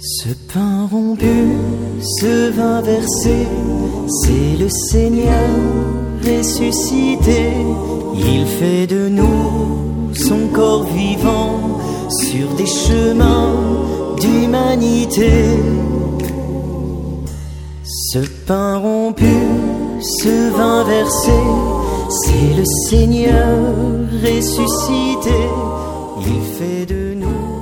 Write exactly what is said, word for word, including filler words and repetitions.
Ce pain rompu, ce vin versé, c'est le Seigneur ressuscité. Il fait de nous son corps vivant sur des chemins d'humanité. Ce pain rompu, ce vin versé, c'est le Seigneur ressuscité. Il fait de nous